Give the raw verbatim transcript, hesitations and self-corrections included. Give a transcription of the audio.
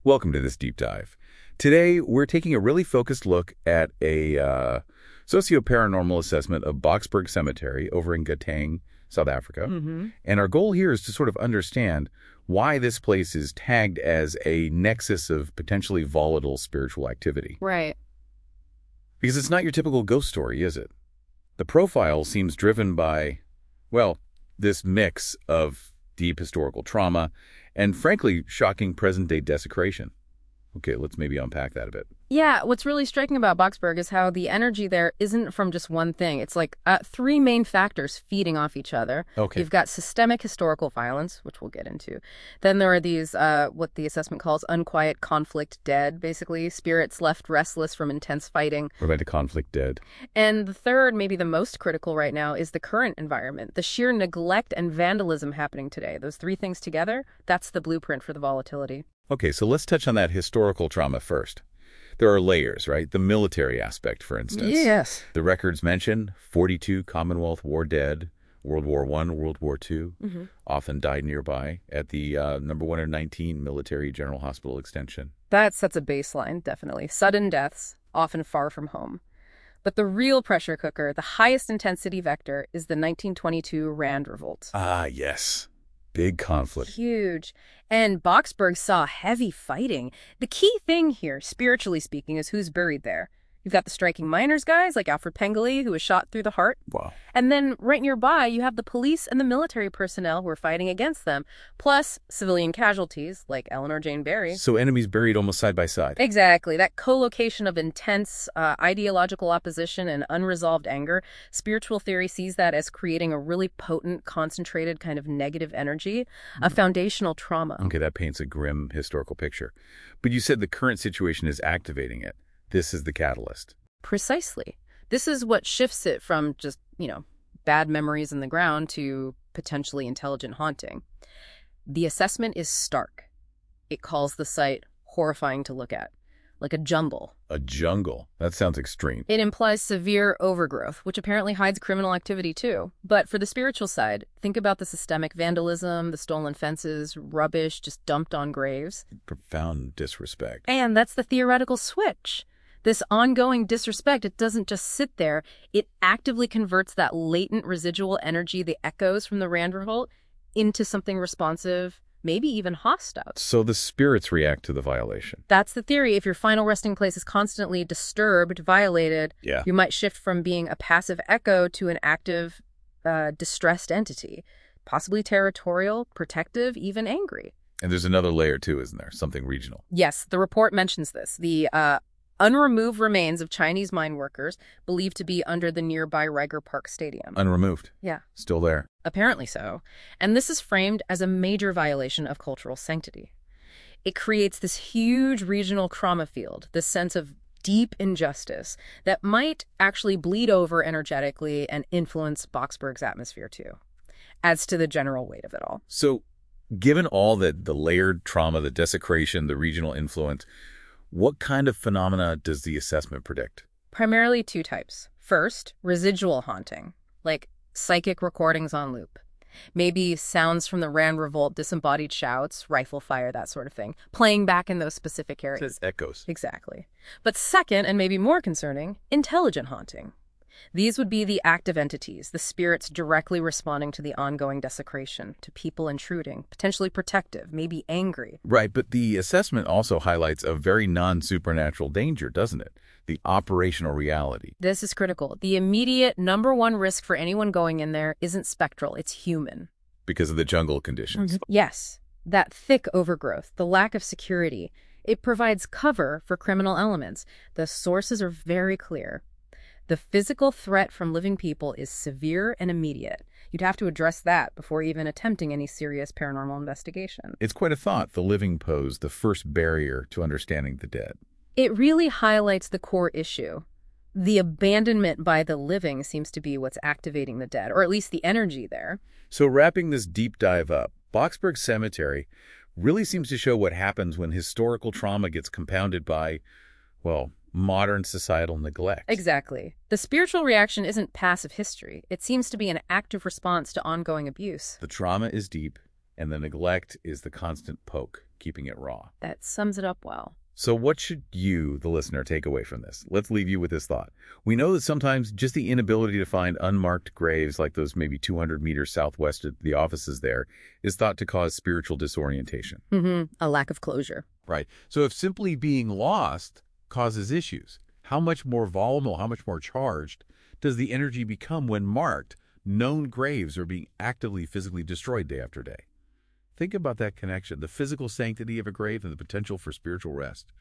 Welcome to this deep dive. Today, we're taking a really focused look at a uh, socio-paranormal assessment of Boksburg Cemetery over in Gauteng, South Africa. Mm-hmm. And our goal here is to sort of understand why this place is tagged as a nexus of potentially volatile spiritual activity. Right. Because it's not your typical ghost story, is it? The profile seems driven by, well, this mix of deep historical trauma and, frankly, shocking present-day desecration. Okay, let's maybe unpack that a bit. Yeah, what's really striking about Boksburg is how the energy there isn't from just one thing. It's like uh, three main factors feeding off each other. Okay. You've got systemic historical violence, which we'll get into. Then there are these, uh, what the assessment calls unquiet conflict dead, basically, spirits left restless from intense fighting. What about the conflict dead? And the third, maybe the most critical right now, is the current environment, the sheer neglect and vandalism happening today. Those three things together, that's the blueprint for the volatility. Okay, so let's touch on that historical trauma first. There are layers, right? The military aspect, for instance. Yes. The records mention forty-two Commonwealth War dead, World War One, World War Two, Mm-hmm. often died nearby at the uh, number one hundred nineteen Military General Hospital Extension. That sets a baseline, definitely. Sudden deaths, often far from home. But the real pressure cooker, the highest intensity vector, is the nineteen twenty-two Rand Revolt. Ah, yes. Big conflict. Huge. And Boksburg saw heavy fighting. The key thing here, spiritually speaking, is who's buried there. You've got the striking miners guys like Alfred Pengele, who was shot through the heart. Wow. And then right nearby, you have the police and the military personnel who are fighting against them, plus civilian casualties like Eleanor Jane Barry. So enemies buried almost side by side. Exactly. That co-location of intense uh, ideological opposition and unresolved anger, spiritual theory sees that as creating a really potent, concentrated kind of negative energy, a foundational trauma. Okay, that paints a grim historical picture. But you said the current situation is activating it. This is the catalyst. Precisely. This is what shifts it from just, you know, bad memories in the ground to potentially intelligent haunting. The assessment is stark. It calls the site horrifying to look at, like a jumble. A jungle. That sounds extreme. It implies severe overgrowth, which apparently hides criminal activity too. But for the spiritual side, think about the systemic vandalism, the stolen fences, rubbish just dumped on graves. Profound disrespect. And that's the theoretical switch. This ongoing disrespect, it doesn't just sit there. It actively converts that latent residual energy, the echoes from the Rand Revolt, into something responsive, maybe even hostile. So the spirits react to the violation. That's the theory. If your final resting place is constantly disturbed, violated, Yeah. you might shift from being a passive echo to an active, uh, distressed entity, possibly territorial, protective, even angry. And there's another layer too, isn't there? Something regional. Yes, the report mentions this. The uh, unremoved remains of Chinese mine workers believed to be under the nearby Riger Park Stadium. Unremoved. Yeah. Still there. Apparently so. And this is framed as a major violation of cultural sanctity. It creates this huge regional trauma field, this sense of deep injustice that might actually bleed over energetically and influence Boksburg's atmosphere too. Adds to the general weight of it all. So given all that, the layered trauma, the desecration, the regional influence, what kind of phenomena does the assessment predict? Primarily two types. First, residual haunting, like psychic recordings on loop. Maybe sounds from the Rand Revolt, disembodied shouts, rifle fire, that sort of thing, playing back in those specific areas. Echoes. Exactly. But second, and maybe more concerning, intelligent haunting. These would be the active entities, the spirits directly responding to the ongoing desecration, to people intruding, potentially protective, maybe angry. Right, but the assessment also highlights a very non-supernatural danger, doesn't it? The operational reality. This is critical. The immediate number one risk for anyone going in there isn't spectral, it's human. Because of the jungle conditions. Yes, that thick overgrowth, the lack of security, it provides cover for criminal elements. The sources are very clear. The physical threat from living people is severe and immediate. You'd have to address that before even attempting any serious paranormal investigation. It's quite a thought, the living pose, the first barrier to understanding the dead. It really highlights the core issue. The abandonment by the living seems to be what's activating the dead, or at least the energy there. So wrapping this deep dive up, Boksburg Cemetery really seems to show what happens when historical trauma gets compounded by, well, modern societal neglect. Exactly. The spiritual reaction isn't passive history. It seems to be an active response to ongoing abuse. The trauma is deep, and the neglect is the constant poke, keeping it raw. That sums it up well. So what should you, the listener, take away from this? Let's leave you with this thought. We know that sometimes just the inability to find unmarked graves like those maybe two hundred meters southwest of the offices there is thought to cause spiritual disorientation. Mm-hmm. A lack of closure. Right. So if simply being lost causes issues, how much more volatile, how much more charged does the energy become when marked, known graves are being actively physically destroyed day after day? Think about that connection, the physical sanctity of a grave and the potential for spiritual rest.